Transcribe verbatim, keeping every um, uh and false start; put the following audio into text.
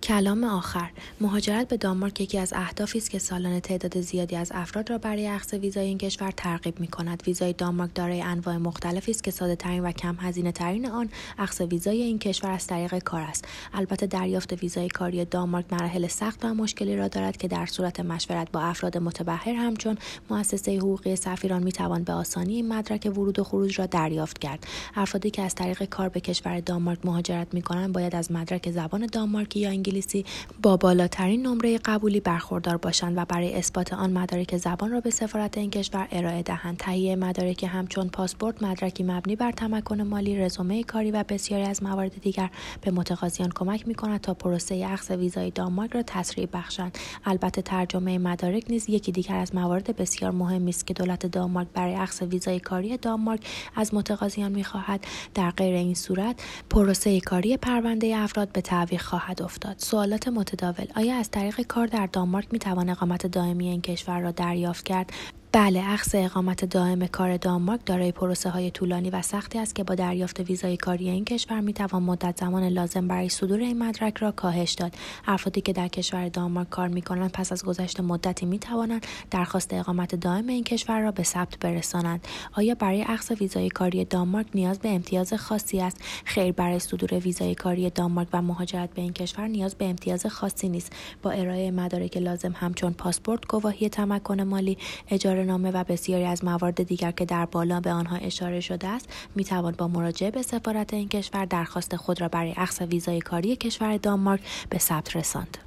کلام آخر. مهاجرت به دانمارک یکی از اهدافی است که سالانه تعداد زیادی از افراد را برای اخذ ویزای این کشور ترغیب می‌کند. ویزای دانمارک دارای انواع مختلفی است که ساده‌ترین و کم هزینه‌ترین آن اخذ ویزای این کشور از طریق کار است. البته دریافت ویزای کاری دانمارک مراحل سخت و مشکلی را دارد که در صورت مشورت با افراد متبحر همچون مؤسسه حقوقی سفیران می‌توان به آسانی این مدرک ورود و خروج را دریافت کرد. افرادی که از طریق کار به کشور دانمارک مهاجرت می‌کنند باید از مدرک زبان دانمارکی یا انگلیسی با بالاترین نمره قبولی برخوردار باشند و برای اثبات آن مدارک زبان را به سفارت این کشور ارائه دهند. تهیه مدارک همچون پاسپورت، مدرکی مبنی بر تمکن مالی، رزومه کاری و بسیاری از موارد دیگر به متقاضیان کمک می‌کند تا پروسه اخذ ویزای دانمارک را تسریع بخشند. البته ترجمه مدارک نیز یکی دیگر از موارد بسیار مهمی است که دولت دانمارک برای اخذ ویزای کاری دانمارک از متقاضیان می‌خواهد. در غیر این صورت پروسه کاری پرونده افراد به تعویق خواهد افتاد. سوالات متداول: آیا از طریق کار در دانمارک میتوان اقامت دائمی این کشور را دریافت کرد؟ بله، اخذ اقامت دائم کار دانمارک دارای پروسه های طولانی و سختی است که با دریافت ویزای کاری این کشور میتوان مدت زمان لازم برای صدور این مدرک را کاهش داد. افرادی که در کشور دانمارک کار میکنند پس از گذشت مدتی میتوانند درخواست اقامت دائم این کشور را به ثبت برسانند. آیا برای اخذ ویزای کاری دانمارک نیاز به امتیاز خاصی است؟ خیر، برای صدور ویزای کاری دانمارک و مهاجرت به این کشور نیاز به امتیاز خاصی نیست. با ارائه مدارک لازم همچون پاسپورت، گواهی تمکن مالی، اجاره نامه و بسیاری از موارد دیگر که در بالا به آنها اشاره شده است، میتوان با مراجعه به سفارت این کشور درخواست خود را برای اخذ ویزای کاری کشور دانمارک به ثبت رساند.